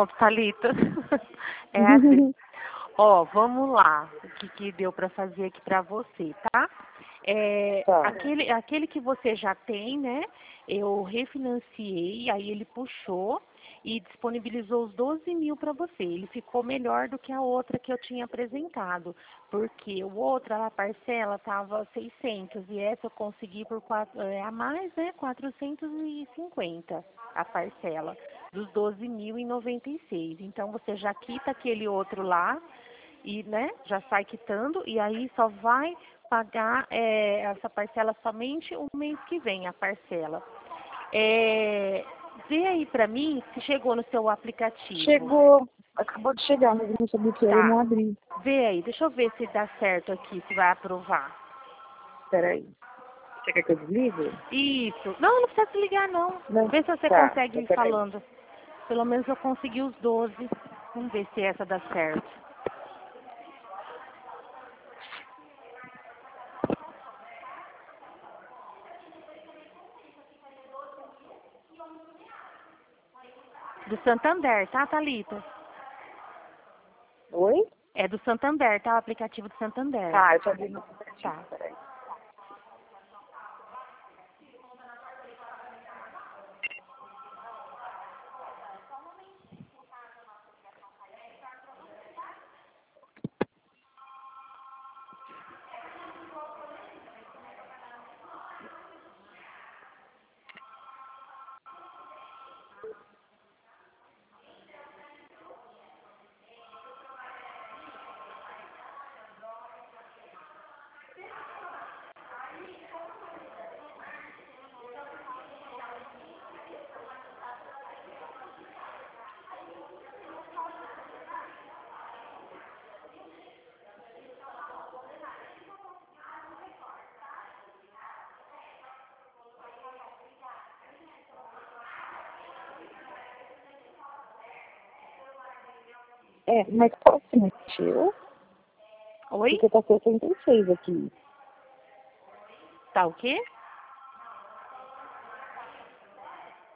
Pronto, Thalita. É assim. Ó, vamos lá. O que deu para fazer aqui para você, tá? Tá. Aquele que você já tem, né? Eu refinanciei, aí ele puxou e disponibilizou os 12 mil para você. Ele ficou melhor do que a outra que eu tinha apresentado, porque o outro, a parcela estava 600 e essa eu consegui por a mais, né? 450 a parcela dos 12.096. Então você já quita aquele outro lá e, né? Já sai quitando e aí só vai pagar essa parcela somente o mês que vem, a parcela. Vê aí pra mim se chegou no seu aplicativo. Chegou, acabou de chegar, mas eu não sabia o que era, eu não abri. Vê aí, deixa eu ver se dá certo aqui, se vai aprovar. Peraí. Você quer que eu desligue? Isso. Não, não precisa desligar não. Não. Vê se você Tá, consegue ir peraí. falando. Pelo menos eu consegui os 12. Vamos ver se essa dá certo. Do Santander, tá, Thalita? Oi? É do Santander, tá? O aplicativo do Santander. Tá, eu te abri no aplicativo, Tá. peraí. Mas qual que mexeu? Oi? Porque tá 66 aqui. Tá o quê?